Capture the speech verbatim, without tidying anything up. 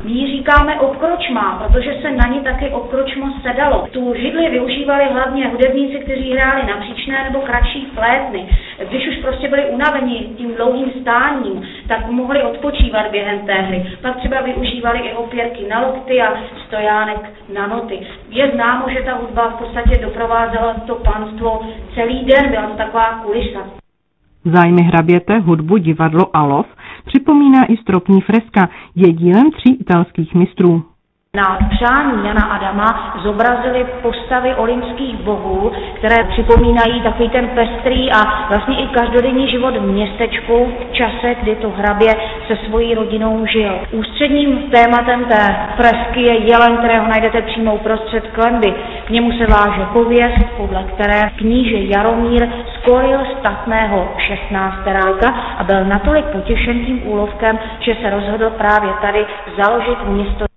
My ji říkáme obkročma, protože se na ní taky obkročmo sedalo. Tu židli využívali hlavně hudebníci, kteří hráli na příčné nebo kratší flétny. Když už prostě byli unaveni tím dlouhým stáním, tak mohli odpočívat během té hry. Pak třeba využívali i opěrky na lokty a stojánek na noty. Je známo, že ta hudba v podstatě doprovázela to panstvo celý den, byla to taková kulisa. Zájmy hraběte, hudbu, divadlo a lov připomíná i stropní freska, je dílem tří italských mistrů. Na přání Jana Adama zobrazili postavy olympských bohů, které připomínají takový ten pestrý a vlastně i každodenní život v městečku v čase, kdy to hrabě se svojí rodinou žil. Ústředním tématem té fresky je jelen, kterého najdete přímo uprostřed klenby. K němu se váže pověst, podle které kníže Jaromír skolil statného šestnácteráka a byl natolik potěšen tím úlovkem, že se rozhodl právě tady založit město